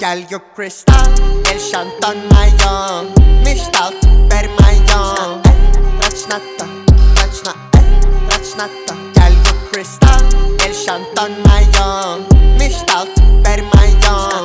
gel gök kristal, el şanton mayon, mishtalt per mayon. Rachnata, rachnata, gel gök kristal, el şanton mayon, mishtalt per mayon.